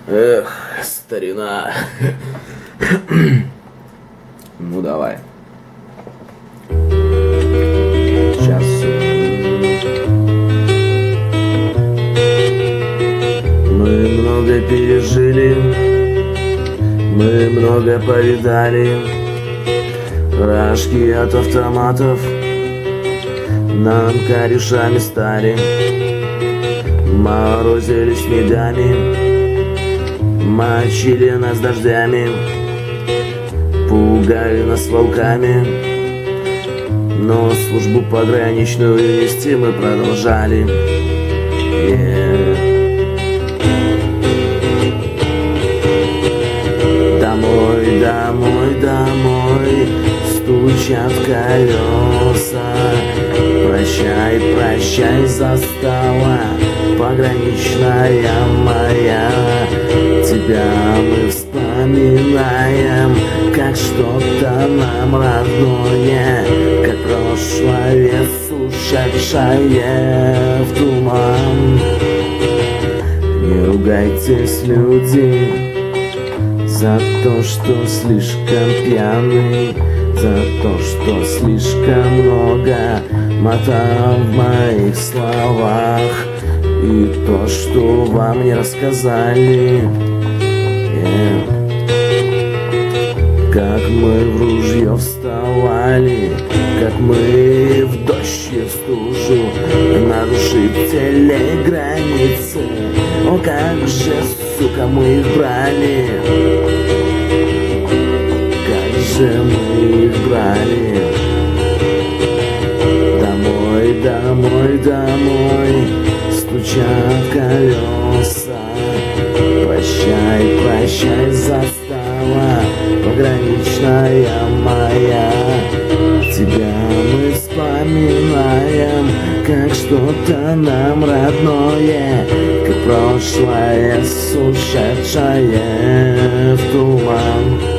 Эх, старина. Ну давай. Сейчас. Мы много пережили, мы много повидали. Рожки от автоматов нам корешами стали. Морозили снегами, мочили нас дождями, пугали нас волками, но службу пограничную вести мы продолжали. Домой, домой, домой стучат колеса. Прощай, прощай, застава пограничная моя. Тебя мы вспоминаем, как что-то нам родное, как прошлое, ушедшее в туман. Не ругайтесь, люди, за то, что слишком пьяны, за то, что слишком много мата в моих словах, и то, что вам не рассказали. Как мы в ружье вставали, как мы в дождь и в стужу нарушители границы. О, как же, сука, мы их брали, как же мы их брали. Домой, домой, домой стучат колеса. Прощай, прощай, застава пограничная моя. Тебя мы вспоминаем, как что-то нам родное, как прошлое, ушедшее в туман.